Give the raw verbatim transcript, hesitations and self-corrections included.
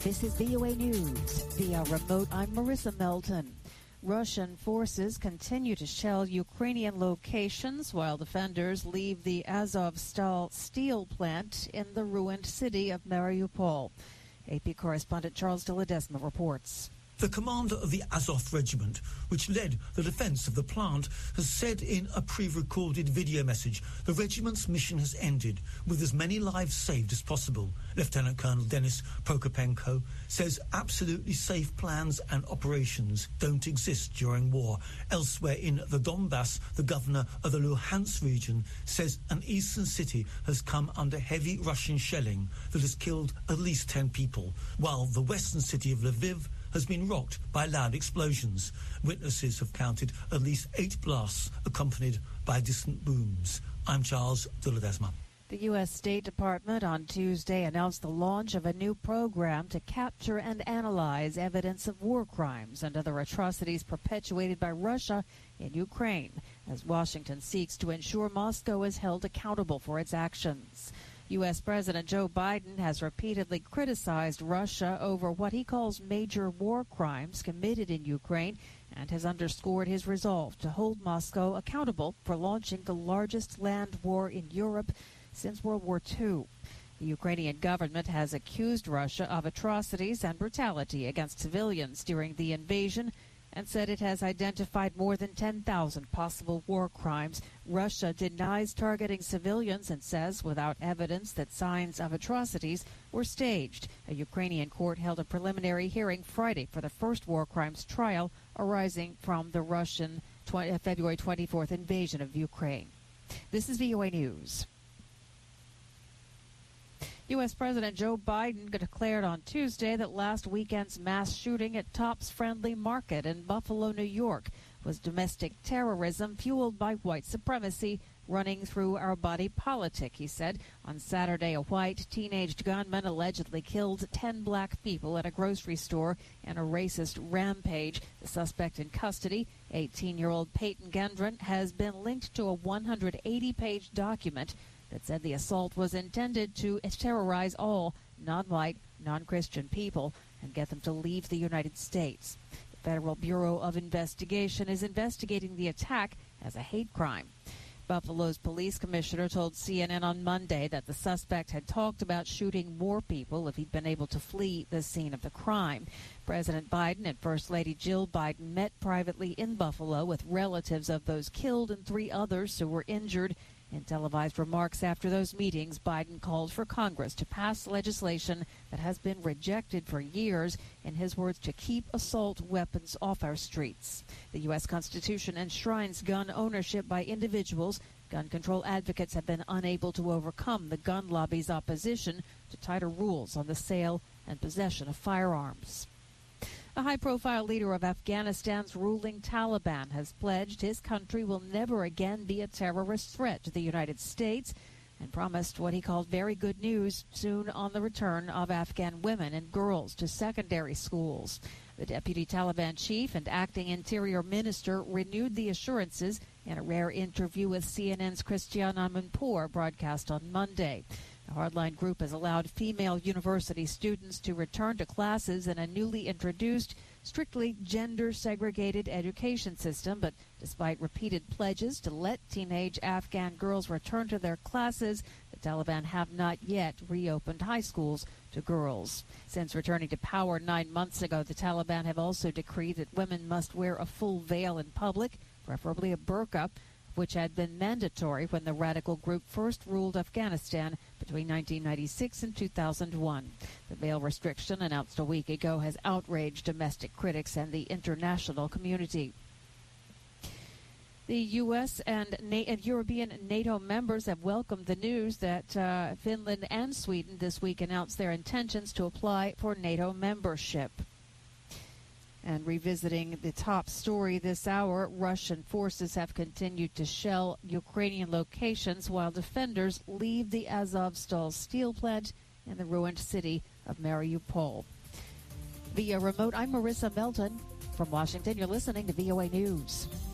This is V O A News. Via remote, I'm Marissa Melton. Russian forces continue to shell Ukrainian locations while defenders leave the Azovstal steel plant in the ruined city of Mariupol. A P correspondent Charles de Ledesma reports. The commander of the Azov regiment, which led the defence of the plant, has said in a pre-recorded video message the regiment's mission has ended, with as many lives saved as possible. Lieutenant Colonel Denis Prokopenko says absolutely safe plans and operations don't exist during war. Elsewhere in the Donbass, the governor of the Luhansk region says an eastern city has come under heavy Russian shelling that has killed at least ten people, while the western city of Lviv has been rocked by loud explosions. Witnesses have counted at least eight blasts accompanied by distant booms. I'm Charles de Ledesma. The U S State Department on Tuesday announced the launch of a new program to capture and analyze evidence of war crimes and other atrocities perpetuated by Russia in Ukraine, as Washington seeks to ensure Moscow is held accountable for its actions. U S. President Joe Biden has repeatedly criticized Russia over what he calls major war crimes committed in Ukraine and has underscored his resolve to hold Moscow accountable for launching the largest land war in Europe since World War Two. The Ukrainian government has accused Russia of atrocities and brutality against civilians during the invasion and said it has identified more than ten thousand possible war crimes. Russia denies targeting civilians and says without evidence that signs of atrocities were staged. A Ukrainian court held a preliminary hearing Friday for the first war crimes trial arising from the Russian February twenty-fourth invasion of Ukraine. This is V O A News. U S. President Joe Biden declared on Tuesday that last weekend's mass shooting at Tops Friendly Market in Buffalo, New York, was domestic terrorism fueled by white supremacy running through our body politic, he said. On Saturday, a white teenage gunman allegedly killed ten black people at a grocery store in a racist rampage. The suspect in custody, eighteen-year-old Peyton Gendron, has been linked to a one hundred eighty page document that said the assault was intended to terrorize all non-white, non-Christian people and get them to leave the United States. The Federal Bureau of Investigation is investigating the attack as a hate crime. Buffalo's police commissioner told C N N on Monday that the suspect had talked about shooting more people if he'd been able to flee the scene of the crime. President Biden and First Lady Jill Biden met privately in Buffalo with relatives of those killed and three others who were injured. In televised remarks after those meetings, Biden called for Congress to pass legislation that has been rejected for years, in his words, to keep assault weapons off our streets. The U S. Constitution enshrines gun ownership by individuals. Gun control advocates have been unable to overcome the gun lobby's opposition to tighter rules on the sale and possession of firearms. A high-profile leader of Afghanistan's ruling Taliban has pledged his country will never again be a terrorist threat to the United States and promised what he called very good news soon on the return of Afghan women and girls to secondary schools. The deputy Taliban chief and acting interior minister renewed the assurances in a rare interview with C N N's Christiane Amanpour, broadcast on Monday. The hardline group has allowed female university students to return to classes in a newly introduced, strictly gender-segregated education system, but despite repeated pledges to let teenage Afghan girls return to their classes, the Taliban have not yet reopened high schools to girls. Since returning to power nine months ago, the Taliban have also decreed that women must wear a full veil in public, preferably a burqa, which had been mandatory when the radical group first ruled Afghanistan between nineteen ninety-six and two thousand one. The veil restriction, announced a week ago, has outraged domestic critics and the international community. The U S and, Na- and European NATO members have welcomed the news that uh, Finland and Sweden this week announced their intentions to apply for NATO membership. And revisiting the top story this hour, Russian forces have continued to shell Ukrainian locations while defenders leave the Azovstal steel plant in the ruined city of Mariupol. Via remote, I'm Marissa Melton. From Washington, you're listening to V O A News.